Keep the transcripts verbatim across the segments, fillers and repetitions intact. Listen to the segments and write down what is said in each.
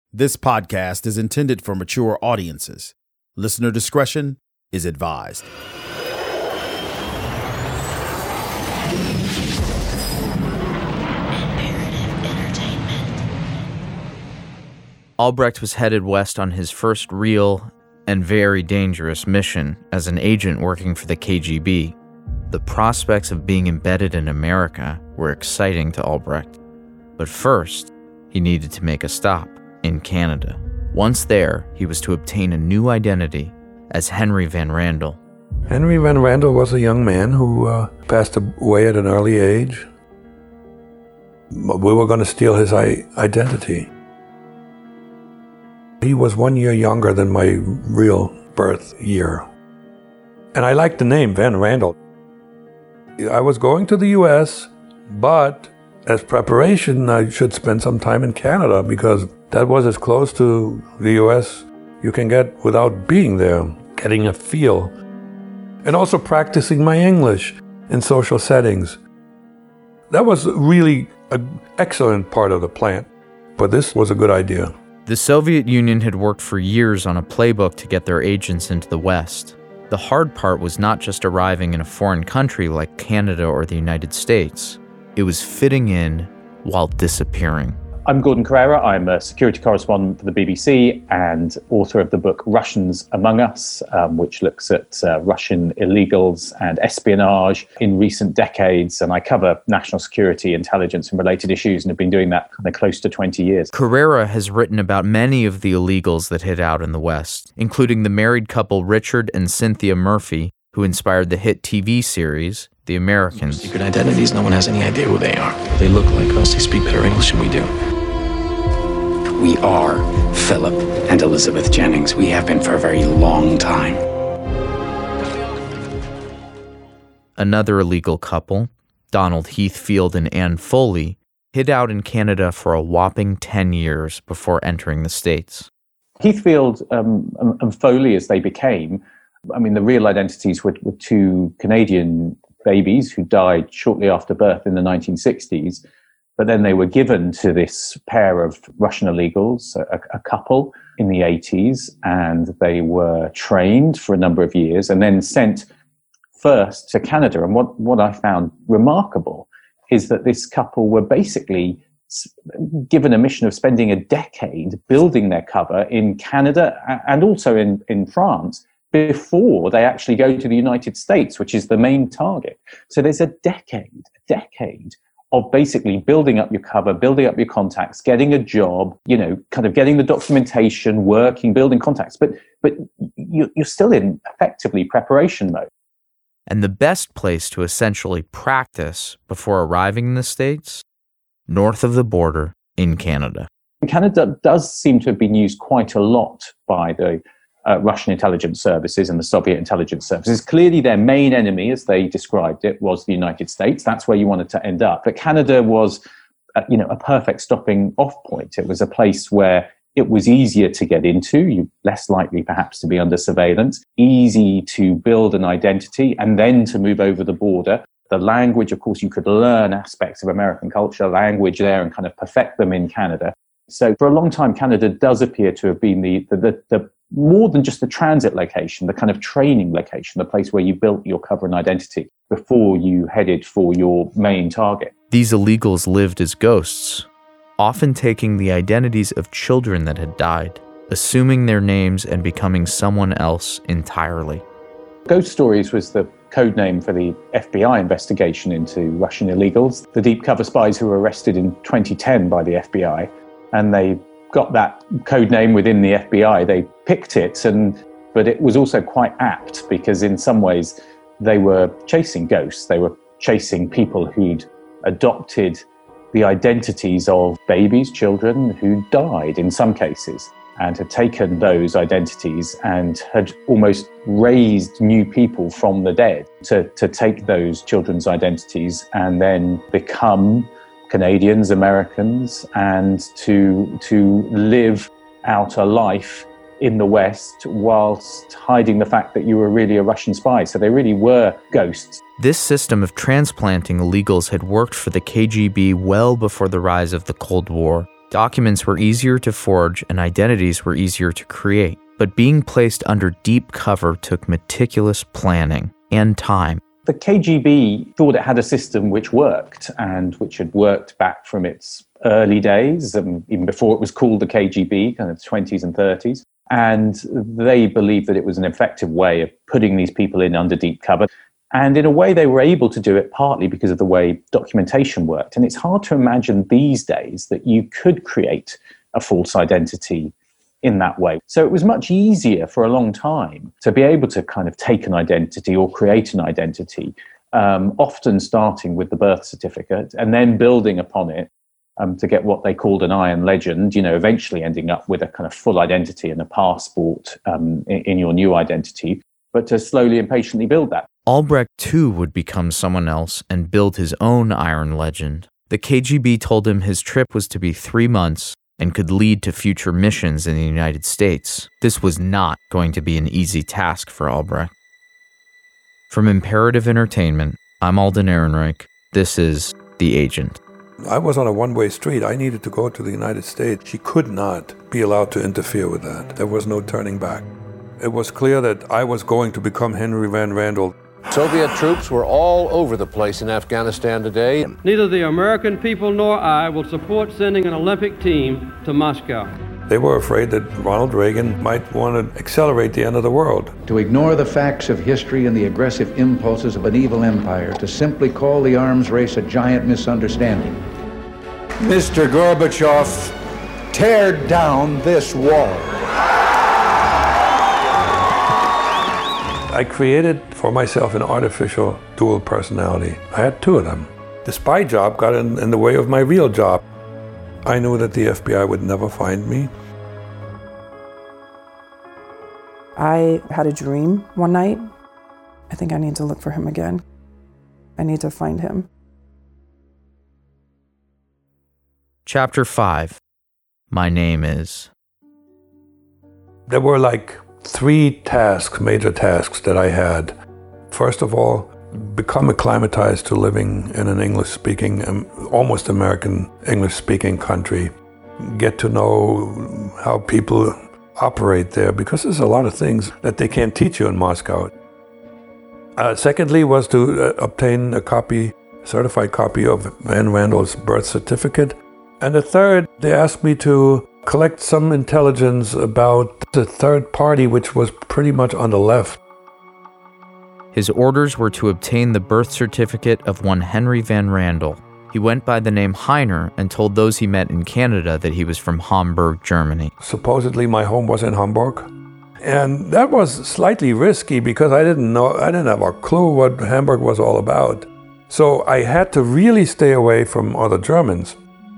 This podcast is intended for mature audiences. Listener discretion is advised. Albrecht was headed west on his first real and very dangerous mission as an agent working for the K G B. The prospects of being embedded in America were exciting to Albrecht. But first, he needed to make a stop in Canada. Once there, he was to obtain a new identity as Henry Van Randel. Henry Van Randel was a young man who uh, passed away at an early age. We were going to steal his I- identity. He was one year younger than my real birth year. And I liked the name, Van Randel. I was going to the U S, but as preparation, I should spend some time in Canada because that was as close to the U S you can get without being there, getting a feel. And also practicing my English in social settings. That was really an excellent part of the plan, but this was a good idea. The Soviet Union had worked for years on a playbook to get their agents into the West. The hard part was not just arriving in a foreign country like Canada or the United States. It was fitting in while disappearing. I'm Gordon Carrera. I'm a security correspondent for the B B C and author of the book Russians Among Us, um, which looks at uh, Russian illegals and espionage in recent decades. And I cover national security, intelligence and related issues and have been doing that kind of close to twenty years. Carrera has written about many of the illegals that hid out in the West, including the married couple Richard and Cynthia Murphy, who inspired the hit T V series The Americans. Secret identities, no one has any idea who they are. They look like us, they speak better English than we do. We are Philip and Elizabeth Jennings. We have been for a very long time. Another illegal couple, Donald Heathfield and Anne Foley, hid out in Canada for a whopping ten years before entering the States. Heathfield um, and Foley, as they became, I mean, the real identities were, were two Canadian babies who died shortly after birth in the nineteen sixties. But then they were given to this pair of Russian illegals, a, a couple in the eighties, and they were trained for a number of years and then sent first to Canada. And what, what I found remarkable is that this couple were basically given a mission of spending a decade building their cover in Canada and also in, in France before they actually go to the United States, which is the main target. So there's a decade, a decade of basically building up your cover, building up your contacts, getting a job, you know, kind of getting the documentation, working, building contacts. But but you're still in effectively preparation mode. And the best place to essentially practice before arriving in the States? North of the border in Canada. Canada does seem to have been used quite a lot by the Uh, Russian intelligence services and the Soviet intelligence services. Clearly their main enemy, as they described it, was the United States. That's where you wanted to end up. But Canada was, uh, you know, a perfect stopping off point. It was a place where it was easier to get into, you less likely perhaps to be under surveillance, easy to build an identity and then to move over the border. The language, of course, you could learn aspects of American culture, language there and kind of perfect them in Canada. So for a long time, Canada does appear to have been the, the, the, the more than just the transit location, the kind of training location, the place where you built your cover and identity before you headed for your main target. These illegals lived as ghosts, often taking the identities of children that had died, assuming their names and becoming someone else entirely. Ghost Stories was the code name for the F B I investigation into Russian illegals, the deep cover spies who were arrested in twenty ten by the F B I. And they got that code name within the F B I. They picked it, and but it was also quite apt because in some ways they were chasing ghosts. They were chasing people who'd adopted the identities of babies, children who died in some cases, and had taken those identities and had almost raised new people from the dead to, to take those children's identities and then become Canadians, Americans, and to to live out a life in the West whilst hiding the fact that you were really a Russian spy. So they really were ghosts. This system of transplanting illegals had worked for the K G B well before the rise of the Cold War, Documents were easier to forge and identities were easier to create, but being placed under deep cover took meticulous planning and time. The K G B thought it had a system which worked, and which had worked back from its early days, um, even before it was called the K G B, kind of twenties and thirties. And they believed that it was an effective way of putting these people in under deep cover. And in a way, they were able to do it partly because of the way documentation worked. And it's hard to imagine these days that you could create a false identity in that way. So it was much easier for a long time to be able to kind of take an identity or create an identity, um, often starting with the birth certificate and then building upon it um, to get what they called an iron legend, you know, eventually ending up with a kind of full identity and a passport um, in, in your new identity, but to slowly and patiently build that. Albrecht too would become someone else and build his own iron legend. The K G B told him his trip was to be three months and could lead to future missions in the United States. This was not going to be an easy task for Albrecht. From Imperative Entertainment, I'm Alden Ehrenreich. This is The Agent. I was on a one-way street. I needed to go to the United States. She could not be allowed to interfere with that. There was no turning back. It was clear that I was going to become Henry Van Randel. Soviet troops were all over the place in Afghanistan today. Neither the American people nor I will support sending an Olympic team to Moscow. They were afraid that Ronald Reagan might want to accelerate the end of the world. To ignore the facts of history and the aggressive impulses of an evil empire, to simply call the arms race a giant misunderstanding. Mister Gorbachev, tear down this wall. I created for myself an artificial dual personality. I had two of them. The spy job got in, in the way of my real job. I knew that the F B I would never find me. I had a dream one night. I think I need to look for him again. I need to find him. Chapter five. My Name Is. There were like three tasks, major tasks that I had. First of all, become acclimatized to living in an English-speaking, um, almost American English-speaking country. Get to know how people operate there, because there's a lot of things that they can't teach you in Moscow. Uh, secondly was to uh, obtain a copy, certified copy of Van Randel's birth certificate. And the third, they asked me to collect some intelligence about the third party, which was pretty much on the left. His orders were to obtain the birth certificate of one Henry Van Randel. He went by the name Heiner and told those he met in Canada that he was from Hamburg, Germany. Supposedly my home was in Hamburg. And that was slightly risky because I didn't know, I didn't have a clue what Hamburg was all about. So I had to really stay away from other Germans.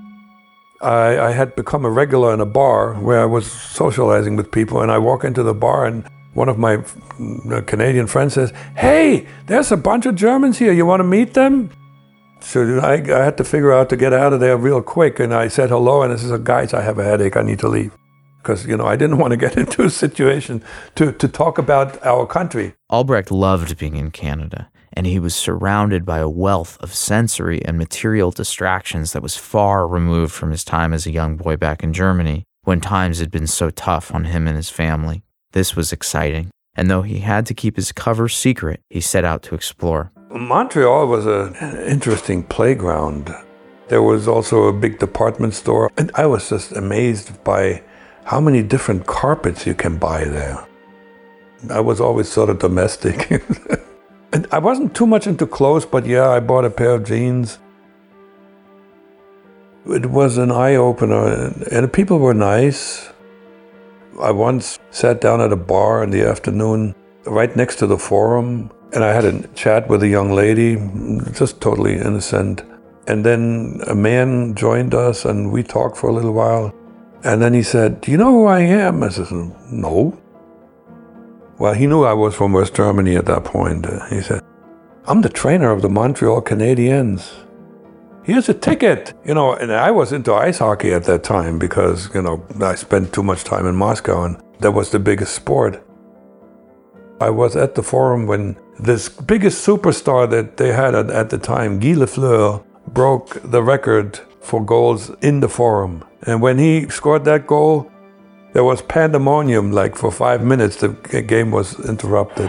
I, I had become a regular in a bar where I was socializing with people, and I walk into the bar and one of my Canadian friends says, "Hey, there's a bunch of Germans here, you want to meet them?" So I, I had to figure out to get out of there real quick, and I said hello, and I said, "Guys, I have a headache, I need to leave." Because, you know, I didn't want to get into a situation to, to talk about our country. Albrecht loved being in Canada, and he was surrounded by a wealth of sensory and material distractions that was far removed from his time as a young boy back in Germany, when times had been so tough on him and his family. This was exciting, and though he had to keep his cover secret, he set out to explore. Montreal was a, an interesting playground. There was also a big department store, and I was just amazed by how many different carpets you can buy there. I was always sort of domestic. And I wasn't too much into clothes, but yeah, I bought a pair of jeans. It was an eye-opener, and the people were nice. I once sat down at a bar in the afternoon right next to the Forum, and I had a chat with a young lady, just totally innocent. And then a man joined us, and we talked for a little while. And then he said, "Do you know who I am?" I said, "No." Well, he knew I was from West Germany at that point. He said, "I'm the trainer of the Montreal Canadiens. Here's a ticket." You know, and I was into ice hockey at that time because, you know, I spent too much time in Moscow, and that was the biggest sport. I was at the Forum when this biggest superstar that they had at, at the time, Guy Lafleur, broke the record for goals in the Forum. And when he scored that goal, there was pandemonium, like for five minutes, the game was interrupted.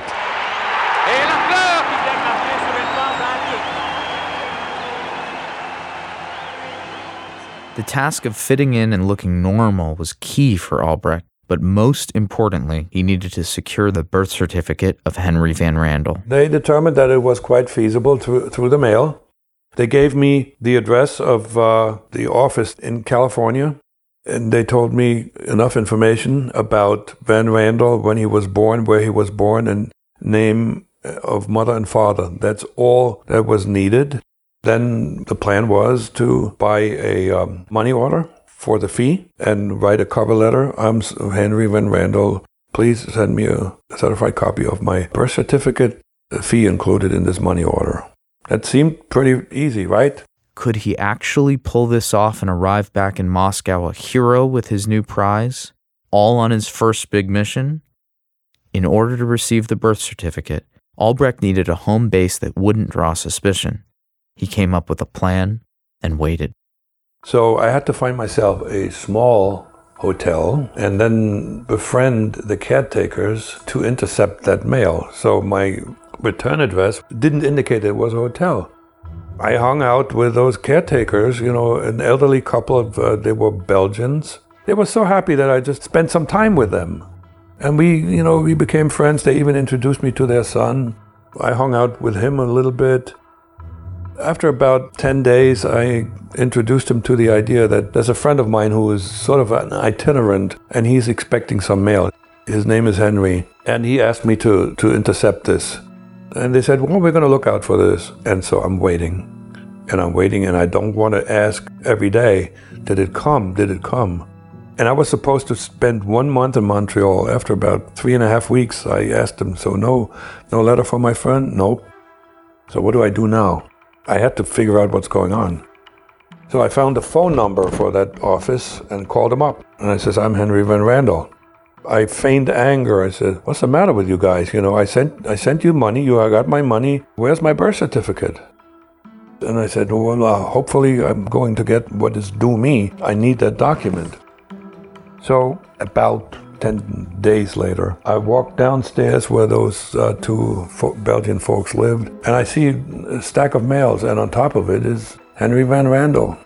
The task of fitting in and looking normal was key for Albrecht, but most importantly, he needed to secure the birth certificate of Henry Van Randel. They determined that it was quite feasible through, through the mail. They gave me the address of uh, the office in California, and they told me enough information about Van Randel, when he was born, where he was born, and name of mother and father. That's all that was needed. Then the plan was to buy a um, money order for the fee and write a cover letter. I'm Henry Van Randel. Please send me a certified copy of my birth certificate, the fee included in this money order. That seemed pretty easy, right? Could he actually pull this off and arrive back in Moscow a hero with his new prize, all on his first big mission? In order to receive the birth certificate, Albrecht needed a home base that wouldn't draw suspicion. He came up with a plan and waited. So I had to find myself a small hotel and then befriend the caretakers to intercept that mail. So my return address didn't indicate it was a hotel. I hung out with those caretakers, you know, an elderly couple of, uh, they were Belgians. They were so happy that I just spent some time with them. And we, you know, we became friends. They even introduced me to their son. I hung out with him a little bit. After about ten days, I introduced him to the idea that there's a friend of mine who is sort of an itinerant, and he's expecting some mail. His name is Henry, and he asked me to, to intercept this. And they said, well, we're going to look out for this. And so I'm waiting, and I'm waiting, and I don't want to ask every day, did it come? Did it come? And I was supposed to spend one month in Montreal. After about three and a half weeks, I asked him, so no, no letter from my friend? Nope. So what do I do now? I had to figure out what's going on. So I found the phone number for that office and called him up. And I says, I'm Henry Van Randel. I feigned anger. I said, what's the matter with you guys? You know, I sent I sent you money. You got my money. Where's my birth certificate? And I said, well, uh, hopefully I'm going to get what is due me. I need that document. So about ten days later, I walked downstairs where those uh, two fo- Belgian folks lived, and I see a stack of mails, and on top of it is Henry Van Randel.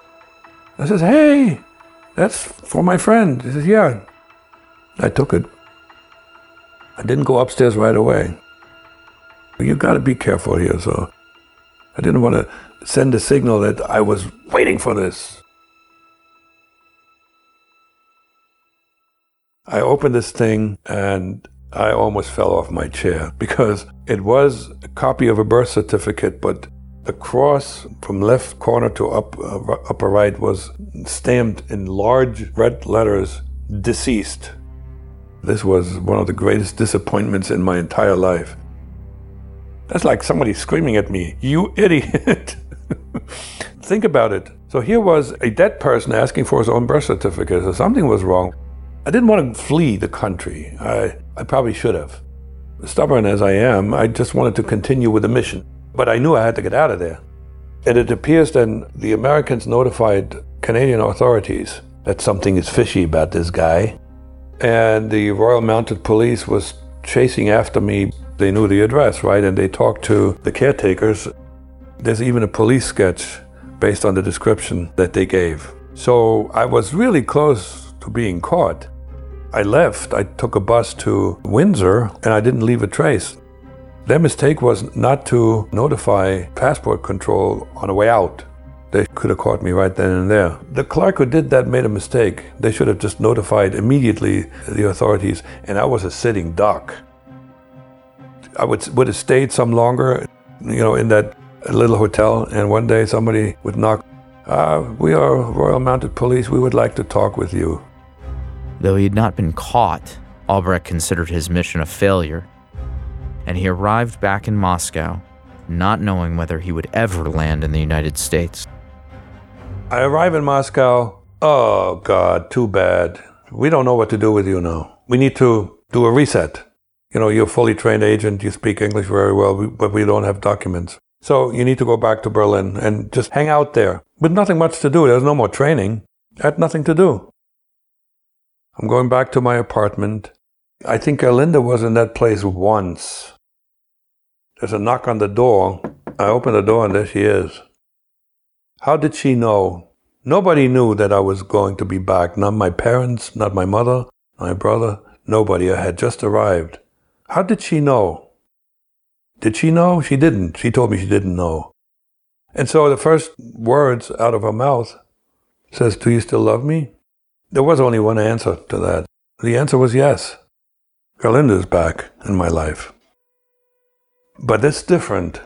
I says, hey, that's for my friend. He says, yeah. I took it. I didn't go upstairs right away. You got to be careful here, so I didn't want to send a signal that I was waiting for this. I opened this thing and I almost fell off my chair because it was a copy of a birth certificate, but across from left corner to up, uh, upper right was stamped in large red letters, deceased. This was one of the greatest disappointments in my entire life. That's like somebody screaming at me, you idiot. Think about it. So here was a dead person asking for his own birth certificate, so something was wrong. I didn't want to flee the country. I, I probably should have. Stubborn as I am, I just wanted to continue with the mission. But I knew I had to get out of there. And it appears then the Americans notified Canadian authorities that something is fishy about this guy. And the Royal Mounted Police was chasing after me. They knew the address, right? And they talked to the caretakers. There's even a police sketch based on the description that they gave. So I was really close to being caught. I left. I took a bus to Windsor, and I didn't leave a trace. Their mistake was not to notify passport control on the way out. They could have caught me right then and there. The clerk who did that made a mistake. They should have just notified immediately the authorities, and I was a sitting duck. I would would have stayed some longer, you know, in that little hotel, and one day somebody would knock, uh, we are Royal Mounted Police, we would like to talk with you. Though he had not been caught, Albrecht considered his mission a failure, and he arrived back in Moscow, not knowing whether he would ever land in the United States. I arrive in Moscow. Oh, God, too bad. We don't know what to do with you now. We need to do a reset. You know, you're a fully trained agent, you speak English very well, but we don't have documents. So you need to go back to Berlin and just hang out there. with nothing much to do. There was no more training. I had nothing to do. I'm going back to my apartment. I think Gerlinde was in that place once. There's a knock on the door. I open the door and there she is. How did she know? Nobody knew that I was going to be back. Not my parents, not my mother, my brother, nobody. I had just arrived. How did she know? Did she know? She didn't. She told me she didn't know. And so the first words out of her mouth says, "Do you still love me?" There was only one answer to that. The answer was yes. Gerlinde is back in my life. But it's different.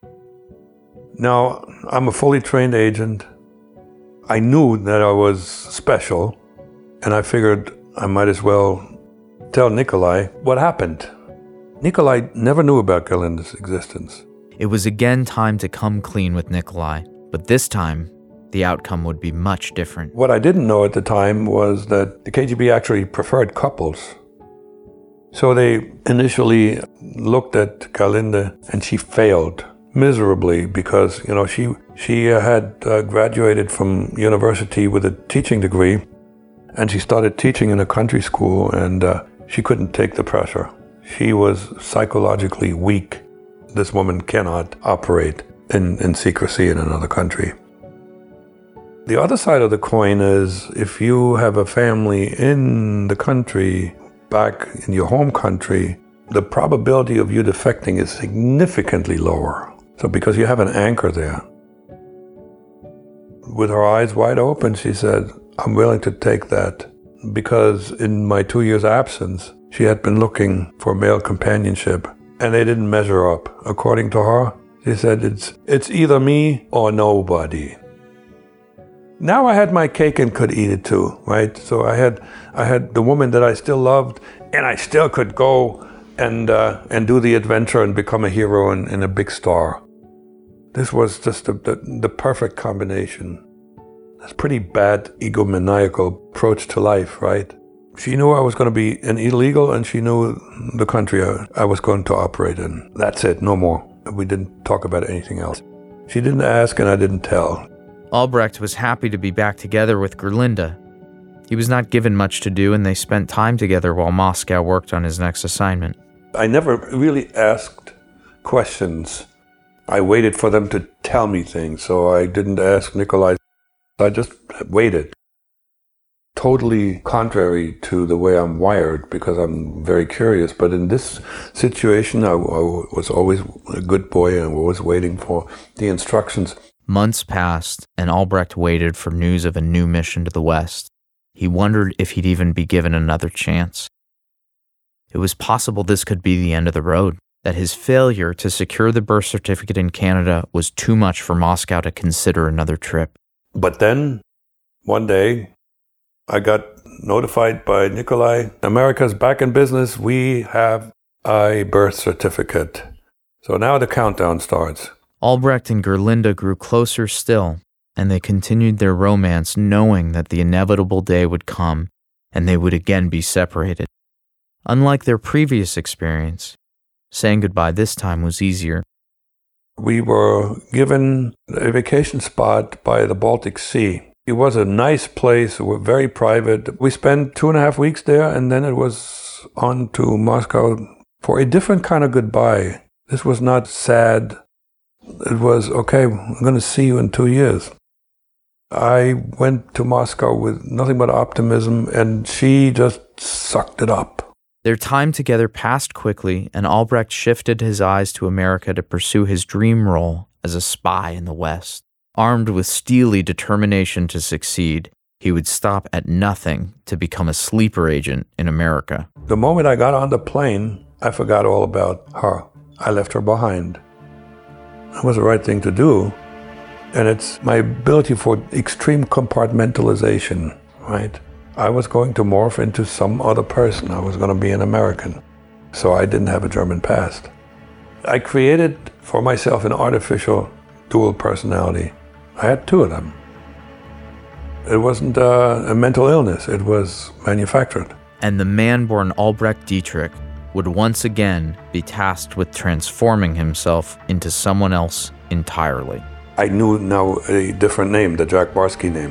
Now, I'm a fully trained agent. I knew that I was special, and I figured I might as well tell Nikolai what happened. Nikolai never knew about Gerlinde's existence. It was again time to come clean with Nikolai, but this time, the outcome would be much different. What I didn't know at the time was that the K G B actually preferred couples. So they initially looked at Gerlinde, and she failed miserably because, you know, she she had uh, graduated from university with a teaching degree, and she started teaching in a country school, and uh, she couldn't take the pressure. She was psychologically weak. This woman cannot operate in, in secrecy in another country. The other side of the coin is if you have a family in the country, back in your home country, the probability of you defecting is significantly lower. So because you have an anchor there. With her eyes wide open, she said, "I'm willing to take that." Because in my two years' absence, she had been looking for male companionship, and they didn't measure up. According to her, she said, it's it's either me or nobody. Now I had my cake and could eat it too, right? So I had I had the woman that I still loved, and I still could go and uh, and do the adventure and become a hero and, and a big star. This was just the, the, the perfect combination. That's a pretty bad egomaniacal approach to life, right? She knew I was going to be an illegal, and she knew the country I, I was going to operate in. That's it, no more. We didn't talk about anything else. She didn't ask, and I didn't tell. Albrecht was happy to be back together with Gerlinde. He was not given much to do, and they spent time together while Moscow worked on his next assignment. I never really asked questions. I waited for them to tell me things, so I didn't ask Nikolai. I just waited. Totally contrary to the way I'm wired, because I'm very curious. But in this situation, I, I was always a good boy and was waiting for the instructions. Months passed, and Albrecht waited for news of a new mission to the West. He wondered if he'd even be given another chance. It was possible this could be the end of the road, that his failure to secure the birth certificate in Canada was too much for Moscow to consider another trip. But then, one day, I got notified by Nikolai, America's back in business, we have a birth certificate. So now the countdown starts. Albrecht and Gerlinde grew closer still, and they continued their romance knowing that the inevitable day would come and they would again be separated. Unlike their previous experience, saying goodbye this time was easier. We were given a vacation spot by the Baltic Sea. It was a nice place, very private. We spent two and a half weeks there, and then it was on to Moscow for a different kind of goodbye. This was not sad. It was, okay, I'm going to see you in two years. I went to Moscow with nothing but optimism, and she just sucked it up. Their time together passed quickly, and Albrecht shifted his eyes to America to pursue his dream role as a spy in the West. Armed with steely determination to succeed, he would stop at nothing to become a sleeper agent in America. The moment I got on the plane, I forgot all about her. I left her behind. It was the right thing to do. And it's my ability for extreme compartmentalization, right? I was going to morph into some other person. I was going to be an American. So I didn't have a German past. I created for myself an artificial dual personality. I had two of them. It wasn't uh, a mental illness. It was manufactured. And the man-born Albrecht Dietrich would once again be tasked with transforming himself into someone else entirely. I knew now a different name, the Jack Barsky name.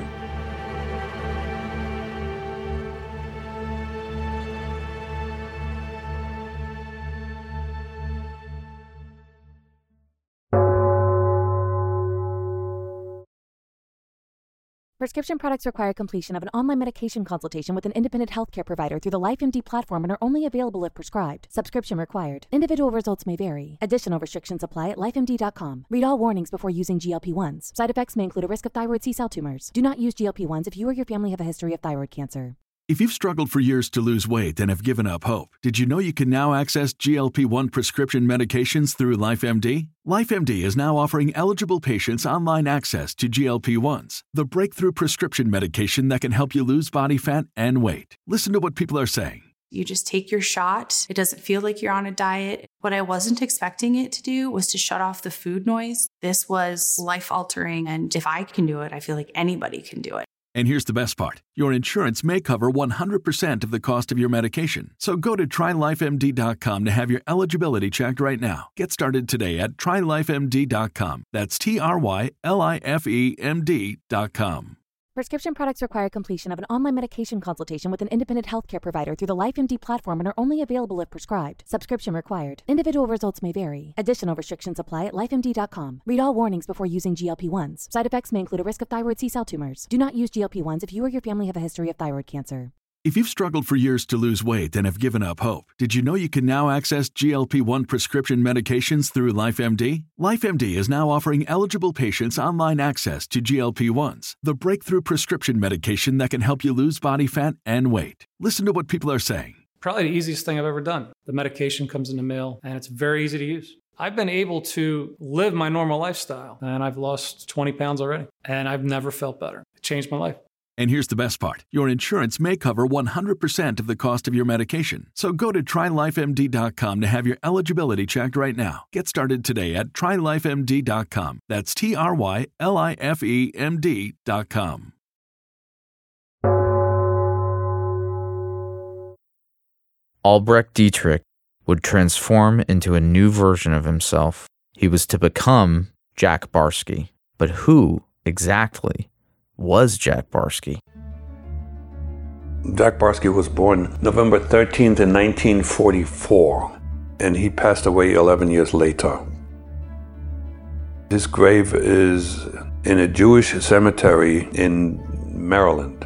Prescription products require completion of an online medication consultation with an independent healthcare provider through the LifeMD platform and are only available if prescribed. Subscription required. Individual results may vary. Additional restrictions apply at life M D dot com. Read all warnings before using G L P ones. Side effects may include a risk of thyroid C-cell tumors. Do not use G L P ones if you or your family have a history of thyroid cancer. If you've struggled for years to lose weight and have given up hope, did you know you can now access G L P one prescription medications through LifeMD? LifeMD is now offering eligible patients online access to G L P ones, the breakthrough prescription medication that can help you lose body fat and weight. Listen to what people are saying. You just take your shot. It doesn't feel like you're on a diet. What I wasn't expecting it to do was to shut off the food noise. This was life-altering, and if I can do it, I feel like anybody can do it. And here's the best part. Your insurance may cover one hundred percent of the cost of your medication. So go to try life M D dot com to have your eligibility checked right now. Get started today at try life M D dot com. That's T R Y L I F E M D dot com. Prescription products require completion of an online medication consultation with an independent healthcare provider through the LifeMD platform and are only available if prescribed. Subscription required. Individual results may vary. Additional restrictions apply at life M D dot com. Read all warnings before using G L P ones. Side effects may include a risk of thyroid C-cell tumors. Do not use G L P ones if you or your family have a history of thyroid cancer. If you've struggled for years to lose weight and have given up hope, did you know you can now access G L P one prescription medications through LifeMD? LifeMD is now offering eligible patients online access to G L P ones, the breakthrough prescription medication that can help you lose body fat and weight. Listen to what people are saying. Probably the easiest thing I've ever done. The medication comes in the mail, and it's very easy to use. I've been able to live my normal lifestyle, and I've lost twenty pounds already, and I've never felt better. It changed my life. And here's the best part. Your insurance may cover one hundred percent of the cost of your medication. So go to try life M D dot com to have your eligibility checked right now. Get started today at try life M D dot com. That's T R Y L I F E M D dot com. Albrecht Dietrich would transform into a new version of himself. He was to become Jack Barsky. But who exactly was Jack Barsky? Jack Barsky was born November thirteenth in nineteen forty-four, and he passed away eleven years later. His grave is in a Jewish cemetery in Maryland.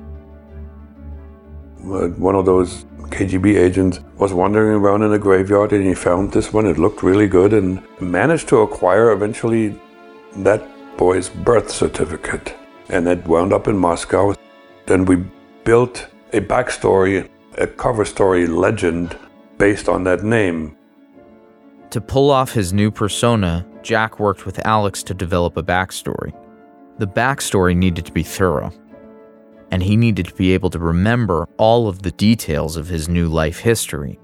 One of those K G B agents was wandering around in the graveyard and he found this one. It looked really good and managed to acquire eventually that boy's birth certificate. And that wound up in Moscow. Then we built a backstory, a cover story legend based on that name. To pull off his new persona, Jack worked with Alex to develop a backstory. The backstory needed to be thorough, and he needed to be able to remember all of the details of his new life history.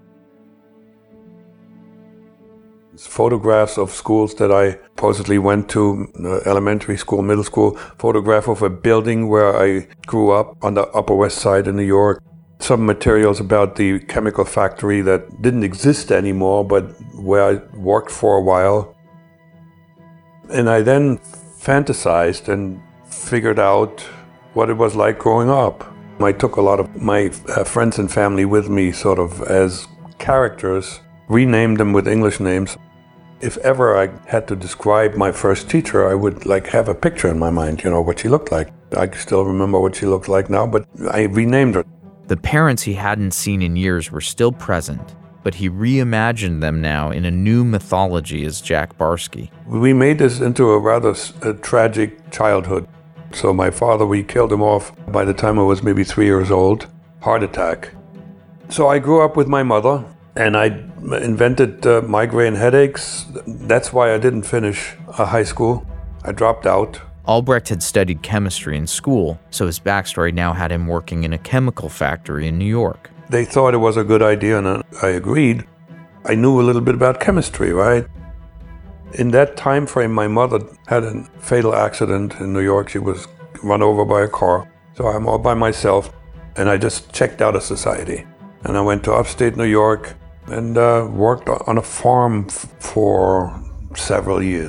Photographs of schools that I supposedly went to, uh, elementary school, middle school, photograph of a building where I grew up on the Upper West Side in New York. Some materials about the chemical factory that didn't exist anymore, but where I worked for a while. And I then fantasized and figured out what it was like growing up. I took a lot of my uh, friends and family with me sort of as characters, renamed them with English names. If ever I had to describe my first teacher, I would like have a picture in my mind, you know, what she looked like. I still remember what she looks like now, but I renamed her. The parents he hadn't seen in years were still present, but he reimagined them now in a new mythology as Jack Barsky. We made this into a rather a tragic childhood. So my father, we killed him off by the time I was maybe three years old, heart attack. So I grew up with my mother, and I invented uh, migraine headaches. That's why I didn't finish uh, high school. I dropped out. Albrecht had studied chemistry in school, so his backstory now had him working in a chemical factory in New York. They thought it was a good idea, and I agreed. I knew a little bit about chemistry, right? In that time frame, my mother had a fatal accident in New York. She was run over by a car. So I'm all by myself, and I just checked out of society. And I went to upstate New York and uh, worked on a farm f- for several years.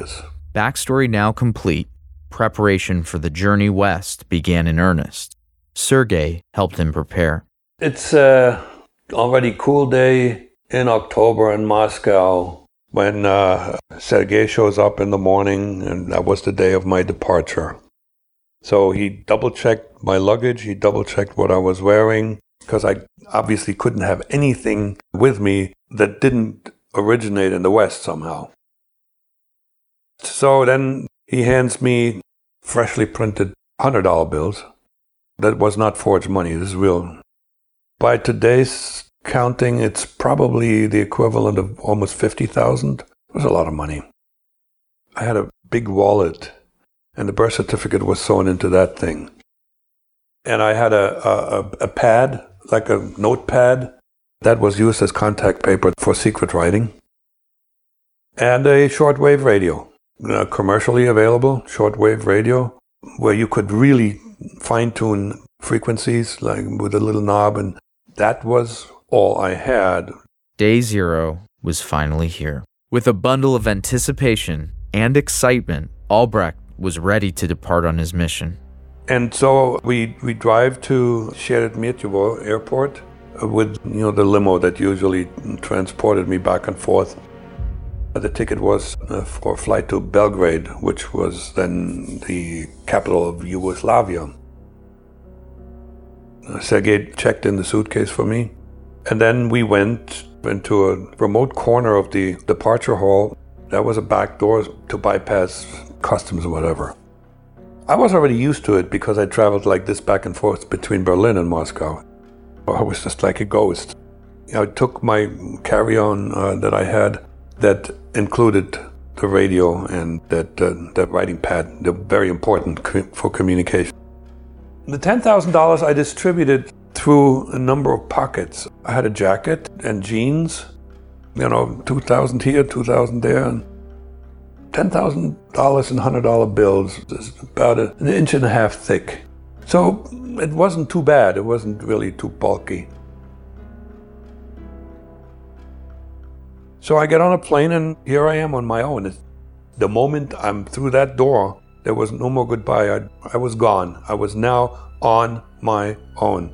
Backstory now complete, preparation for the journey west began in earnest. Sergei helped him prepare. It's a already cool day in October in Moscow when uh, Sergei shows up in the morning, and that was the day of my departure. So he double-checked my luggage, he double-checked what I was wearing, because I obviously couldn't have anything with me that didn't originate in the West somehow. So then he hands me freshly printed one hundred dollar bills. That was not forged money, this is real. By today's counting, it's probably the equivalent of almost fifty thousand. It was a lot of money. I had a big wallet, and the birth certificate was sewn into that thing. And I had a, a, a pad, like a notepad, that was used as contact paper for secret writing. And a shortwave radio, uh, commercially available shortwave radio, where you could really fine-tune frequencies, like with a little knob, and that was all I had. Day zero was finally here. With a bundle of anticipation and excitement, Albrecht was ready to depart on his mission. And so we we drive to Sheremetyevo Airport with, you know, the limo that usually transported me back and forth. The ticket was uh, for a flight to Belgrade, which was then the capital of Yugoslavia. Uh, Sergei checked in the suitcase for me, and then we went into a remote corner of the departure hall. That was a back door to bypass customs or whatever. I was already used to it because I traveled like this back and forth between Berlin and Moscow. I was just like a ghost. I took my carry-on uh, that I had that included the radio and that uh, that writing pad. They're very important co- for communication. The ten thousand dollars I distributed through a number of pockets. I had a jacket and jeans, you know, two thousand here, two thousand there, and ten thousand dollars in one hundred dollar bills is about a, an inch and a half thick. So it wasn't too bad. It wasn't really too bulky. So I get on a plane, and here I am on my own. It's, the moment I'm through that door, there was no more goodbye. I, I was gone. I was now on my own.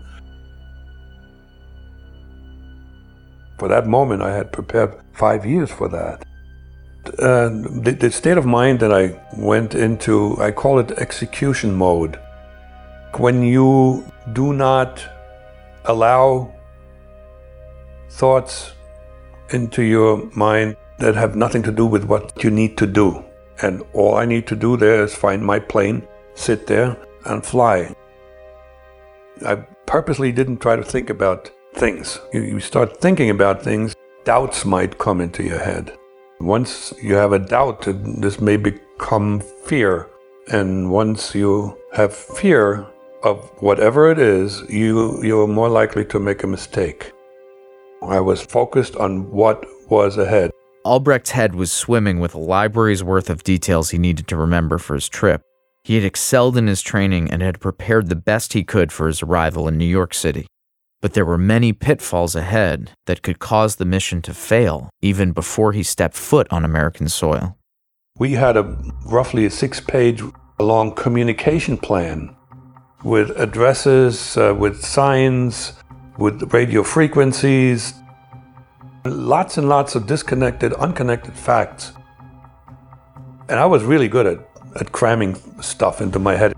For that moment, I had prepared five years for that. Uh, the, the state of mind that I went into, I call it execution mode. When you do not allow thoughts into your mind that have nothing to do with what you need to do. And all I need to do there is find my plane, sit there, and fly. I purposely didn't try to think about things. You, you start thinking about things, doubts might come into your head. Once you have a doubt, this may become fear. And once you have fear of whatever it is, you, you're more likely to make a mistake. I was focused on what was ahead. Albrecht's head was swimming with a library's worth of details he needed to remember for his trip. He had excelled in his training and had prepared the best he could for his arrival in New York City. But there were many pitfalls ahead that could cause the mission to fail even before he stepped foot on American soil. We had a roughly a six-page long communication plan with addresses, uh, with signs, with radio frequencies, lots and lots of disconnected, unconnected facts. And I was really good at, at cramming stuff into my head.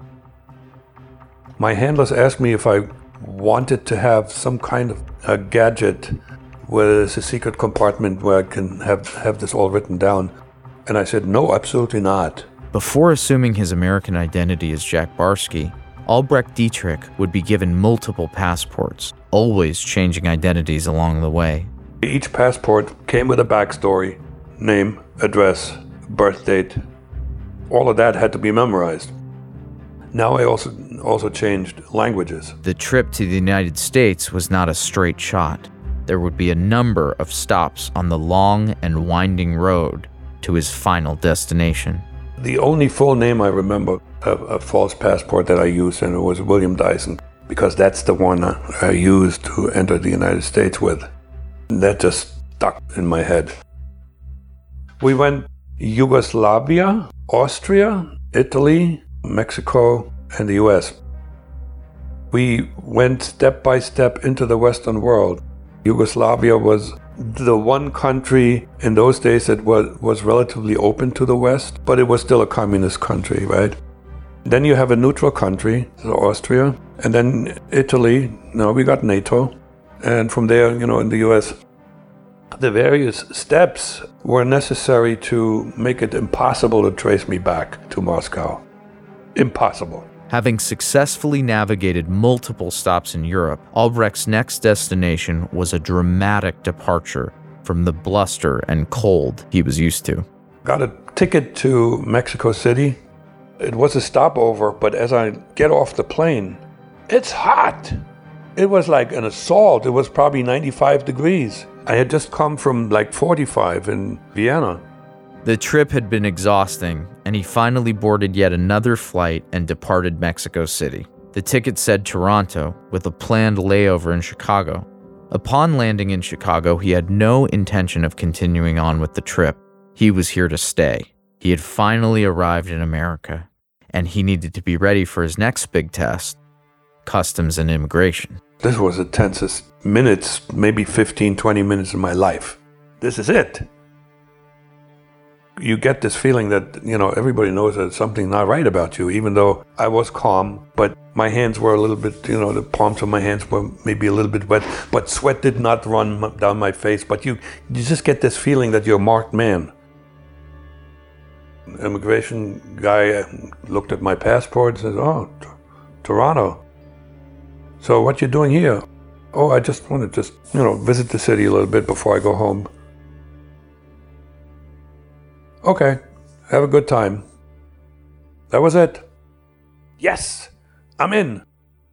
My handlers asked me if I wanted to have some kind of a gadget where there's a secret compartment where I can have, have this all written down. And I said, no, absolutely not. Before assuming his American identity as Jack Barsky, Albrecht Dietrich would be given multiple passports, always changing identities along the way. Each passport came with a backstory, name, address, birth date. All of that had to be memorized. Now I also also changed languages. The trip to the United States was not a straight shot. There would be a number of stops on the long and winding road to his final destination. The only full name I remember of a false passport that I used, and it was William Dyson, because that's the one I used to enter the United States with. That just stuck in my head. We went Yugoslavia, Austria, Italy, Mexico, and the U S. We went step by step into the Western world. Yugoslavia was the one country in those days that was, was relatively open to the West, but it was still a communist country, right? Then you have a neutral country, so Austria, and then Italy. No, we got NATO. And from there, you know, in the U S, the various steps were necessary to make it impossible to trace me back to Moscow. Impossible. Having successfully navigated multiple stops in Europe, Albrecht's next destination was a dramatic departure from the bluster and cold he was used to. Got a ticket to Mexico City. It was a stopover, but as I get off the plane, it's hot. It was like an assault. It was probably ninety-five degrees. I had just come from like forty-five in Vienna. The trip had been exhausting, and he finally boarded yet another flight and departed Mexico City. The ticket said Toronto, with a planned layover in Chicago. Upon landing in Chicago, he had no intention of continuing on with the trip. He was here to stay. He had finally arrived in America, and he needed to be ready for his next big test, customs and immigration. This was the tensest minutes, maybe fifteen, twenty minutes of my life. This is it. You get this feeling that, you know, everybody knows that something's not right about you, even though I was calm, but my hands were a little bit, you know, the palms of my hands were maybe a little bit wet, but sweat did not run down my face. But you, you just get this feeling that you're a marked man. Immigration guy looked at my passport and says, oh, t- Toronto. So what you doing here? Oh, I just want to just, you know, visit the city a little bit before I go home. Okay, have a good time. That was it. Yes, I'm in.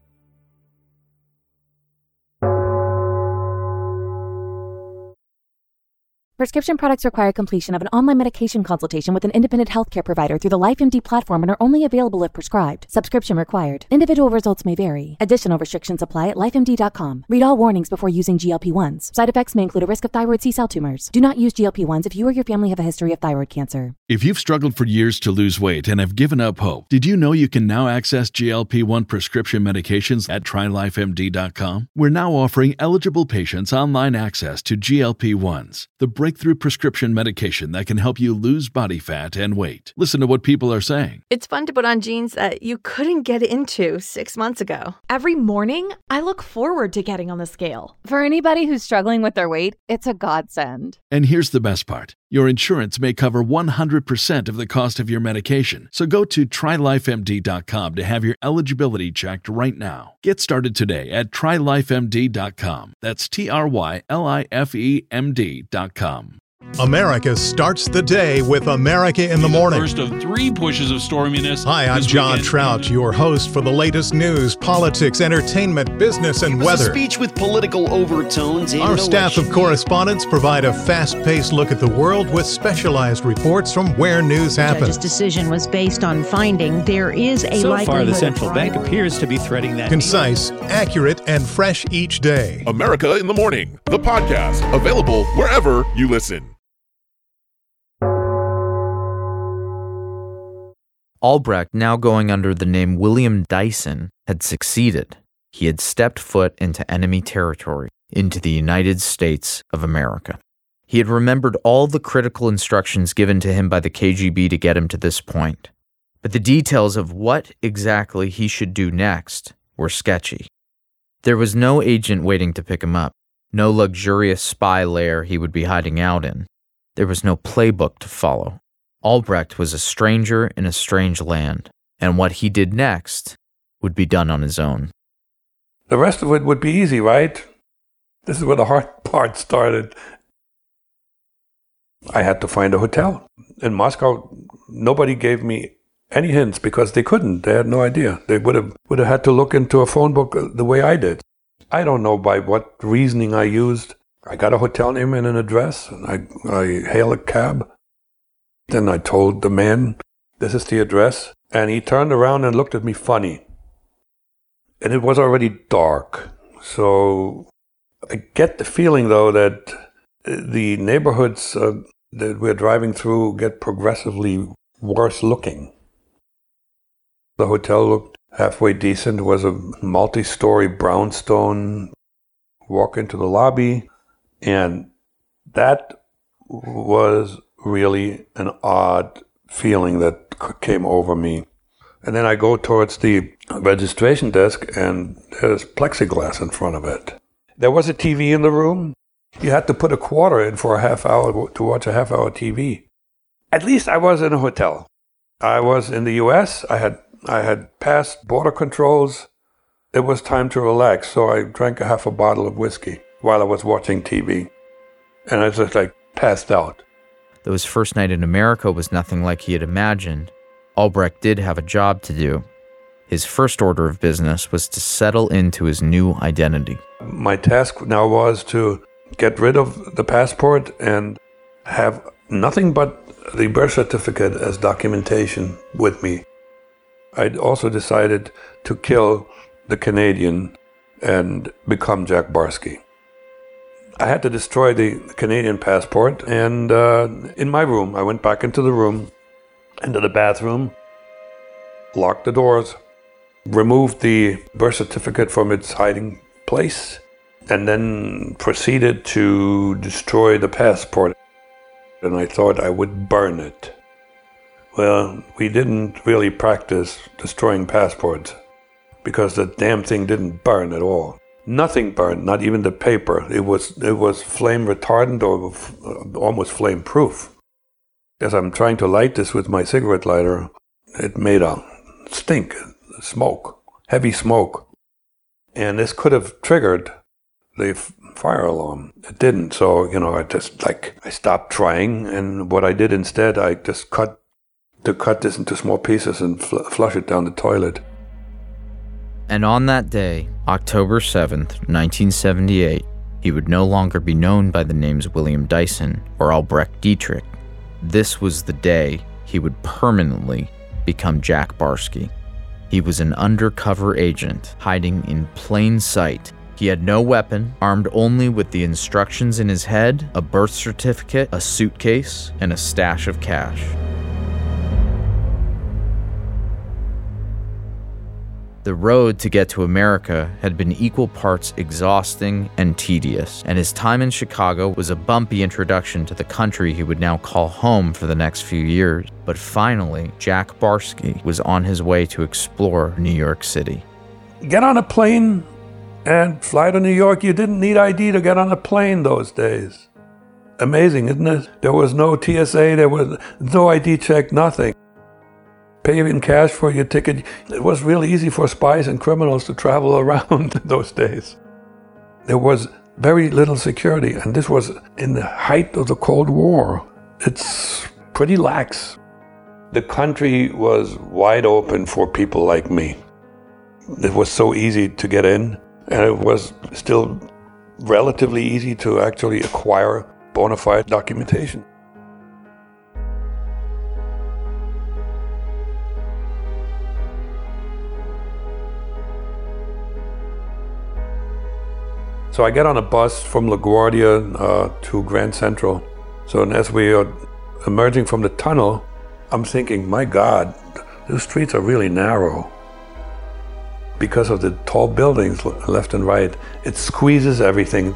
Prescription products require completion of an online medication consultation with an independent healthcare provider through the LifeMD platform and are only available if prescribed. Subscription required. Individual results may vary. Additional restrictions apply at life M D dot com. Read all warnings before using G L P ones. Side effects may include a risk of thyroid C-cell tumors. Do not use G L P ones if you or your family have a history of thyroid cancer. If you've struggled for years to lose weight and have given up hope, did you know you can now access G L P one prescription medications at try life M D dot com? We're now offering eligible patients online access to G L P ones, the breakthrough prescription medication that can help you lose body fat and weight. Listen to what people are saying. It's fun to put on jeans that you couldn't get into six months ago. Every morning, I look forward to getting on the scale. For anybody who's struggling with their weight, it's a godsend. And here's the best part. Your insurance may cover one hundred percent of the cost of your medication. So go to try life M D dot com to have your eligibility checked right now. Get started today at try life M D dot com. That's T R Y L I F E M D dot com. America starts the day with America in the Morning. First of three pushes of storminess. Hi, I'm John weekend. Trout, your host for the latest news, politics, entertainment, business, and it was weather. A speech with political overtones. Our staff of correspondents provide a fast-paced look at the world with specialized reports from where news happens. The judge's decision was based on finding there is a so likelihood. So far, the central bank appears to be threading that. Concise, accurate, and fresh each day. America in the Morning, the podcast, available wherever you listen. Albrecht, now going under the name William Dyson, had succeeded. He had stepped foot into enemy territory, into the United States of America. He had remembered all the critical instructions given to him by the K G B to get him to this point. But the details of what exactly he should do next were sketchy. There was no agent waiting to pick him up, no luxurious spy lair he would be hiding out in. There was no playbook to follow. Albrecht was a stranger in a strange land, and what he did next would be done on his own. The rest of it would be easy, right? This is where the hard part started. I had to find a hotel. In Moscow, nobody gave me any hints because they couldn't. They had no idea. They would have would have had to look into a phone book the way I did. I don't know by what reasoning I used. I got a hotel name and an address, and I, I hailed a cab. Then I told the man, this is the address, and he turned around and looked at me funny. And it was already dark, so I get the feeling, though, that the neighborhoods uh, that we're driving through get progressively worse looking. The hotel looked halfway decent. It was a multi-story brownstone. Walk into the lobby, and that was really an odd feeling that came over me. And then I go towards the registration desk, and there's plexiglass in front of it. There was a T V in the room. You had to put a quarter in for a half hour to watch a half hour T V. At least I was in a hotel. I was in the U S. I had I had passed border controls. It was time to relax, so I drank a half a bottle of whiskey while I was watching T V. And I just like passed out. Though his first night in America was nothing like he had imagined, Albrecht did have a job to do. His first order of business was to settle into his new identity. My task now was to get rid of the passport and have nothing but the birth certificate as documentation with me. I'd also decided to kill the Canadian and become Jack Barsky. I had to destroy the Canadian passport, and uh, in my room, I went back into the room, into the bathroom, locked the doors, removed the birth certificate from its hiding place, and then proceeded to destroy the passport. And I thought I would burn it. Well, we didn't really practice destroying passports because the damn thing didn't burn at all. Nothing burned, not even the paper. It was it was flame retardant or f- almost flame proof. As I'm trying to light this with my cigarette lighter, it made a stink, smoke, heavy smoke. And this could have triggered the f- fire alarm. It didn't, so, you know, I just, like, I stopped trying, and what I did instead, I just cut, to cut this into small pieces and fl- flush it down the toilet. And on that day, October seventh, nineteen seventy-eight, he would no longer be known by the names William Dyson or Albrecht Dietrich. This was the day he would permanently become Jack Barsky. He was an undercover agent, hiding in plain sight. He had no weapon, armed only with the instructions in his head, a birth certificate, a suitcase, and a stash of cash. The road to get to America had been equal parts exhausting and tedious, and his time in Chicago was a bumpy introduction to the country he would now call home for the next few years. But finally, Jack Barsky was on his way to explore New York City. Get on a plane and fly to New York. You didn't need I D to get on a plane those days. Amazing, isn't it? There was no T S A, there was no I D check, nothing. Pay in cash for your ticket. It was really easy for spies and criminals to travel around those days. There was very little security, and this was in the height of the Cold War. It's pretty lax. The country was wide open for people like me. It was so easy to get in, and it was still relatively easy to actually acquire bona fide documentation. So I get on a bus from LaGuardia uh, to Grand Central. So and as we are emerging from the tunnel, I'm thinking, my God, the streets are really narrow. Because of the tall buildings left and right, it squeezes everything.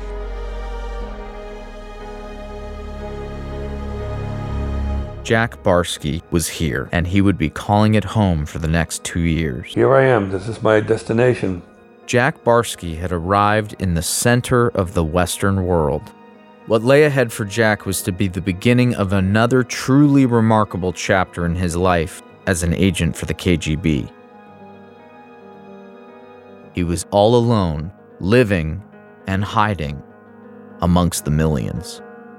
Jack Barsky was here, and he would be calling it home for the next two years. Here I am. This is my destination. Jack Barsky had arrived in the center of the Western world. What lay ahead for Jack was to be the beginning of another truly remarkable chapter in his life as an agent for the K G B. He was all alone, living and hiding amongst the millions.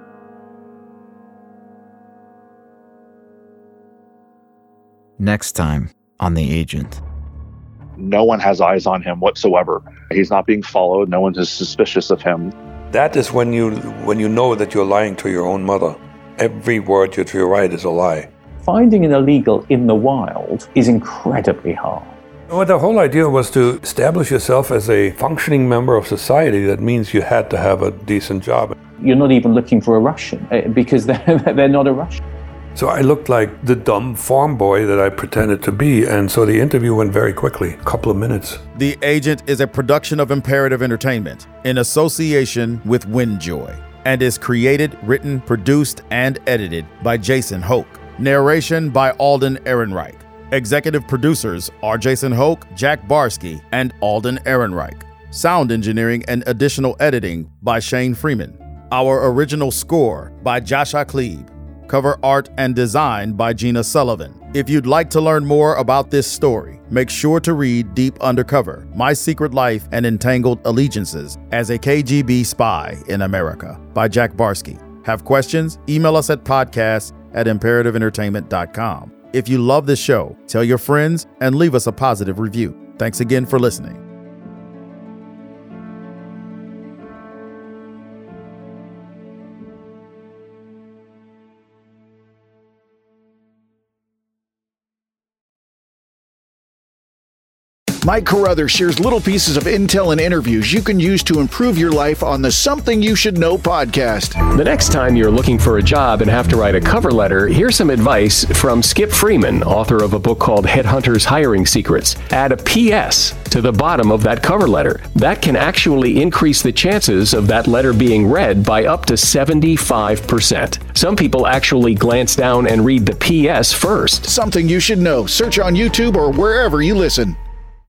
Next time on The Agent. No one has eyes on him whatsoever. He's not being followed. No one is suspicious of him. That is when you when you know that you're lying to your own mother. Every word that you write is a lie. Finding an illegal in the wild is incredibly hard. Well, the whole idea was to establish yourself as a functioning member of society. That means you had to have a decent job. You're not even looking for a Russian because they're, they're not a Russian. So I looked like the dumb farm boy that I pretended to be, and so the interview went very quickly, a couple of minutes. The Agent is a production of Imperative Entertainment in association with Windjoy and is created, written, produced, and edited by Jason Hoke. Narration by Alden Ehrenreich. Executive producers are Jason Hoke, Jack Barsky, and Alden Ehrenreich. Sound engineering and additional editing by Shane Freeman. Our original score by Josh Akleeb. Cover art and design by Gina Sullivan. If you'd like to learn more about this story, make sure to read Deep Undercover, My Secret Life and Entangled Allegiances as a K G B Spy in America by Jack Barsky. Have questions? Email us at podcast at imperative entertainment dot com. If you love this show, tell your friends and leave us a positive review. Thanks again for listening. Mike Carruthers shares little pieces of intel and interviews you can use to improve your life on the Something You Should Know podcast. The next time you're looking for a job and have to write a cover letter, here's some advice from Skip Freeman, author of a book called Headhunters Hiring Secrets. Add a P S to the bottom of that cover letter. That can actually increase the chances of that letter being read by up to seventy-five percent. Some people actually glance down and read the P S first. Something You Should Know. Search on YouTube or wherever you listen.